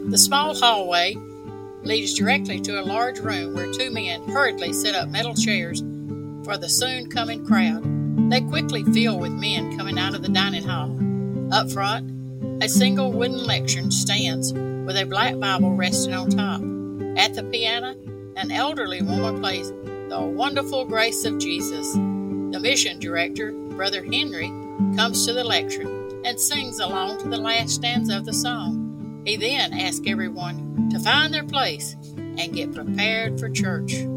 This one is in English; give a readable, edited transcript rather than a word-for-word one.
The small hallway leads directly to a large room where two men hurriedly set up metal chairs for the soon coming crowd. They quickly fill with men coming out of the dining hall. Up front, a single wooden lectern stands with a black Bible resting on top. At the piano, an elderly woman plays The Wonderful Grace of Jesus. The mission director, Brother Henry, comes to the lectern and sings along to the last stanza of the song. He then asks everyone to find their place and get prepared for church.